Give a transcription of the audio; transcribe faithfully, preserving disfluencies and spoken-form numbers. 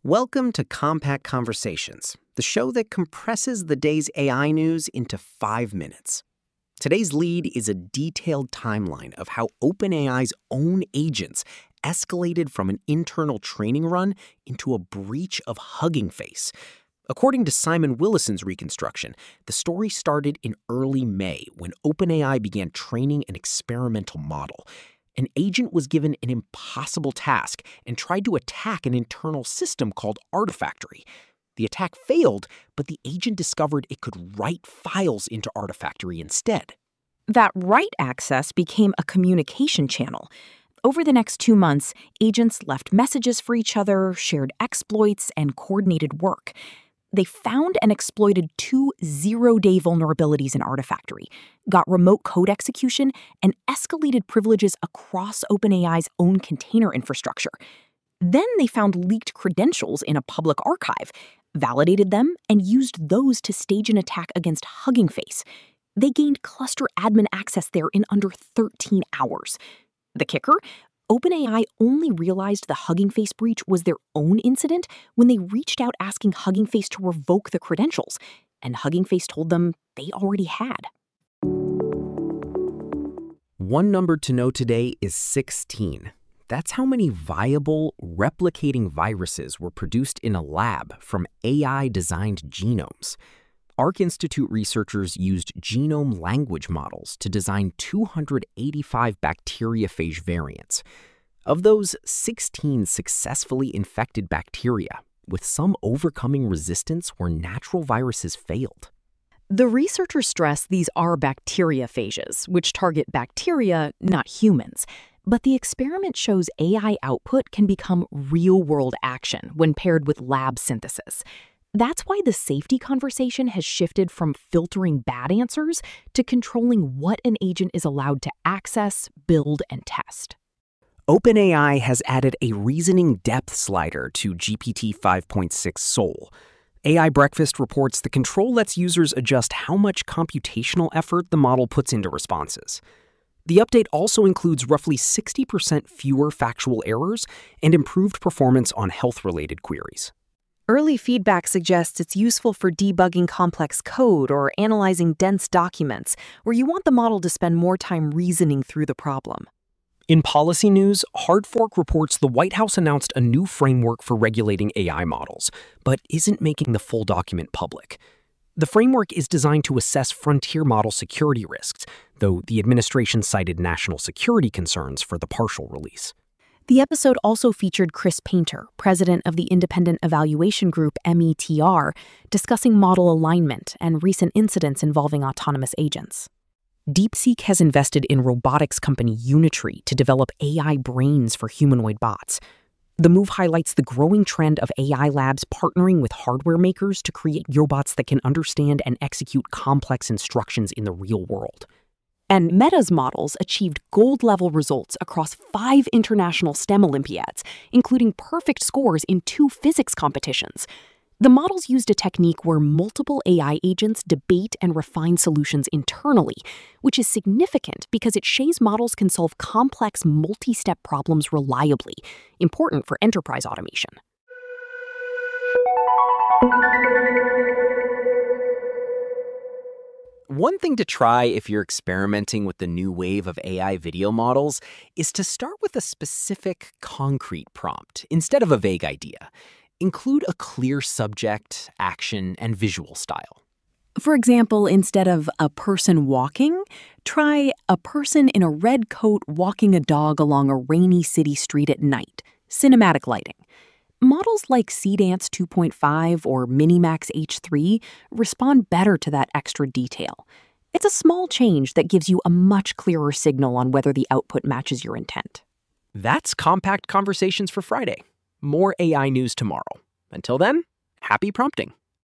Welcome to Compact Conversations, the show that compresses the day's A I news into five minutes. Today's lead is a detailed timeline of how OpenAI's own agents escalated from an internal training run into a breach of Hugging Face. According to Simon Willison's reconstruction, the story started in early May when OpenAI began training an experimental model. An agent was given an impossible task and tried to attack an internal system called Artifactory. The attack failed, but the agent discovered it could write files into Artifactory instead. That write access became a communication channel. Over the next two months, agents left messages for each other, shared exploits, and coordinated work. They found and exploited two zero-day vulnerabilities in Artifactory, got remote code execution, and escalated privileges across OpenAI's own container infrastructure. Then they found leaked credentials in a public archive, validated them, and used those to stage an attack against Hugging Face. They gained cluster admin access there in under thirteen hours. The kicker? OpenAI only realized the Hugging Face breach was their own incident when they reached out asking Hugging Face to revoke the credentials, and Hugging Face told them they already had. One number to know today is sixteen. That's how many viable, replicating viruses were produced in a lab from A I-designed genomes. Arc Institute researchers used genome language models to design two hundred eighty-five bacteriophage variants. Of those, sixteen successfully infected bacteria, with some overcoming resistance where natural viruses failed. The researchers stress these are bacteriophages, which target bacteria, not humans. But the experiment shows A I output can become real-world action when paired with lab synthesis. That's why the safety conversation has shifted from filtering bad answers to controlling what an agent is allowed to access, build, and test. OpenAI has added a reasoning depth slider to G P T five point six Sol. A I Breakfast reports the control lets users adjust how much computational effort the model puts into responses. The update also includes roughly sixty percent fewer factual errors and improved performance on health-related queries. Early feedback suggests it's useful for debugging complex code or analyzing dense documents, where you want the model to spend more time reasoning through the problem. In policy news, Hardfork reports the White House announced a new framework for regulating A I models, but isn't making the full document public. The framework is designed to assess frontier model security risks, though the administration cited national security concerns for the partial release. The episode also featured Chris Painter, president of the independent evaluation group M E T R, discussing model alignment and recent incidents involving autonomous agents. DeepSeek has invested in robotics company Unitree to develop A I brains for humanoid bots. The move highlights the growing trend of A I labs partnering with hardware makers to create robots that can understand and execute complex instructions in the real world. And Meta's models achieved gold-level results across five international STEM Olympiads, including perfect scores in two physics competitions. The models used a technique where multiple A I agents debate and refine solutions internally, which is significant because it shows models can solve complex multi-step problems reliably, important for enterprise automation. One thing to try if you're experimenting with the new wave of A I video models is to start with a specific, concrete prompt instead of a vague idea. Include a clear subject, action, and visual style. For example, instead of a person walking, try a person in a red coat walking a dog along a rainy city street at night, cinematic lighting. Models like Seedance two point five or Minimax H three respond better to that extra detail. It's a small change that gives you a much clearer signal on whether the output matches your intent. That's Compact Conversations for Friday. More A I news tomorrow. Until then, happy prompting.